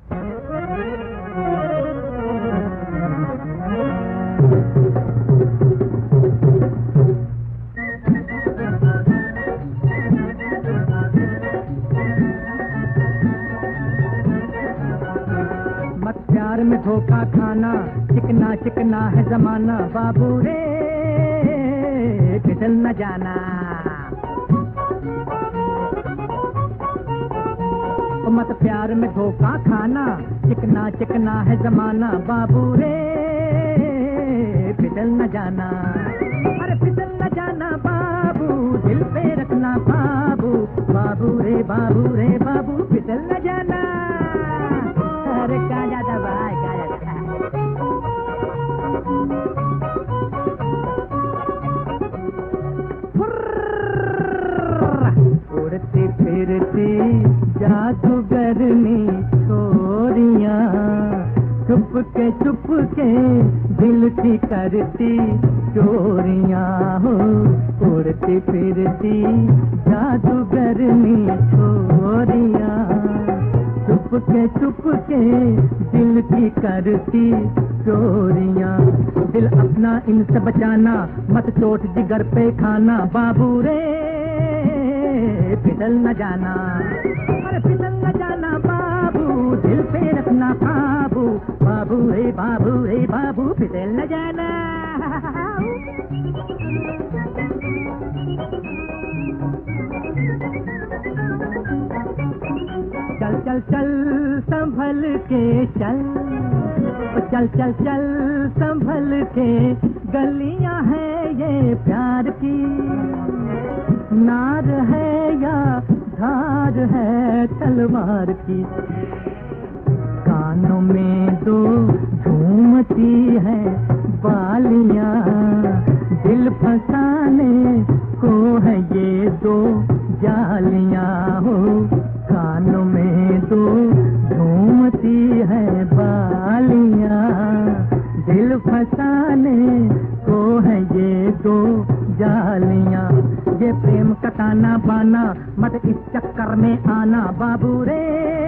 प्यार में धोखा खाना, चिकना चिकना है जमाना, बाबू रे फिसल न जाना। मत प्यार में धोखा खाना, चिकना चिकना है जमाना, बाबू रे फिसल न जाना। अरे फिसल न जाना बाबू, दिल पे रखना बाबू, बाबू रे बाबू रे बाबू फिसल न जाना। अरे क्या जाता भाई, क्या जाता। उड़ती फिरती जादूगरनी छोरियां, छुप के दिल की करती चोरियां हो। उड़ती फिरती जादूगरनी छोरियां, छुप के दिल की करती चोरियां। दिल अपना इनसे बचाना, मत चोट जिगर पे खाना, बाबू रे फिसल न जाना। अरे फिसल न जाना बाबू, दिल पे रखना काबू, बाबू रे बाबू फिसल न जाना। चल चल चल संभल के चल, चल चल चल संभल के, गलियां हैं ये प्यार की, नार है या धार है तलवार की। कानों में दो झूमती है बालियां, दिल फंसाने को है ये दो जालियां हो। कानों में दो झूमती है बालियां, दिल फंसाने को है ये दो जालियां। ये प्रेम का ताना बाना, मत इस चक्कर में आना, बाबू रे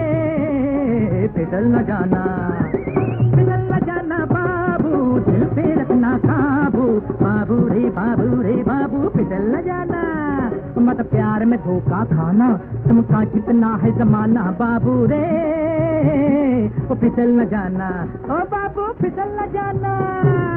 फिसल न जाना। फिसल न जाना बाबू, दिल पे रखना काबू, बाबू रे बाबू फिसल न जाना। मत प्यार में धोखा खाना, तुमका जितना है जमाना, बाबू रे फिसल न जाना। ओ बाबू फिसल न जाना।